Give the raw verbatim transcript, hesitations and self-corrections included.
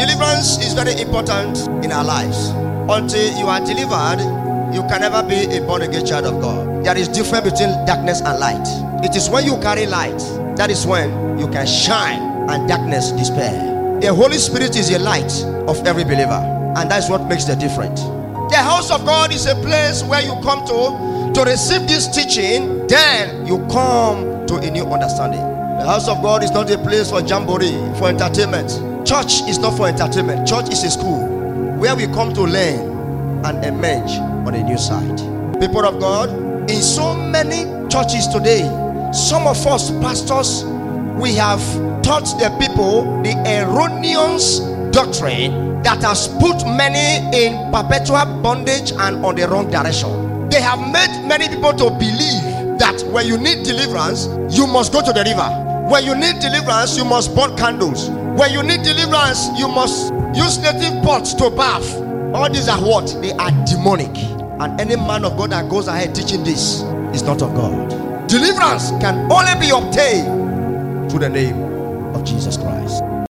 Deliverance is very important in our lives. Until you are delivered, you can never be a born again child of God. There is difference between darkness and light. It is when you carry light, that is when you can shine and darkness despair. The Holy Spirit is a light of every believer, and that is what makes the difference. The house of God is a place where you come to to receive this teaching, then you come to a new understanding. The house of God is not a place for jamboree, for entertainment. Church is not for entertainment. Church is a school where we come to learn and emerge on a new side. People of God, in so many churches today, some of us pastors, we have taught the people the erroneous doctrine that has put many in perpetual bondage and on the wrong direction. They have made many people to believe that when you need deliverance, you must go to the river. When you need deliverance, you must burn candles. When you need deliverance, you must use native pots to bath. All these are what? They are demonic. And any man of God that goes ahead teaching this is not of God. Deliverance can only be obtained through the name of Jesus Christ.